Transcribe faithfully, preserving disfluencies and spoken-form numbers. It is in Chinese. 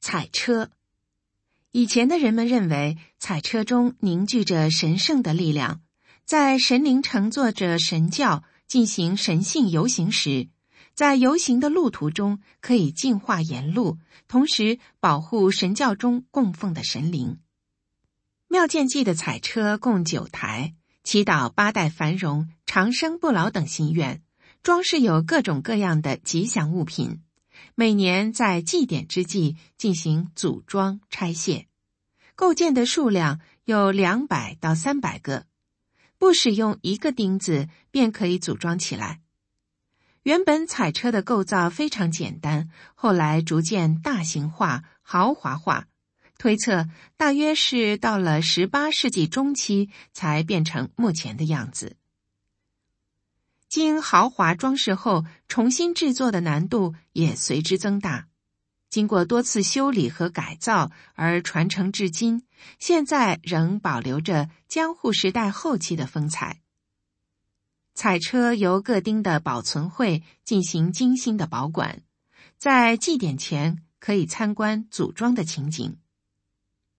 彩车。以前的人们认为彩车中凝聚着神圣的力量，在神灵乘坐着神轿进行神性游行时，在游行的路途中可以净化沿路，同时保护神教中供奉的神灵。妙见记的彩车共九台，祈祷八代繁荣、长生不老等心愿，装饰有各种各样的吉祥物品。每年在祭典之际进行组装拆卸，构件的数量有两百到三百个，不使用一个钉子便可以组装起来。原本彩车的构造非常简单，后来逐渐大型化、豪华化，推测大约是到了十八世纪中期才变成目前的样子。经豪华装饰后，重新制作的难度也随之增大。经过多次修理和改造而传承至今，现在仍保留着江户时代后期的风采。彩车由各町的保存会进行精心的保管，在祭典前可以参观组装的情景。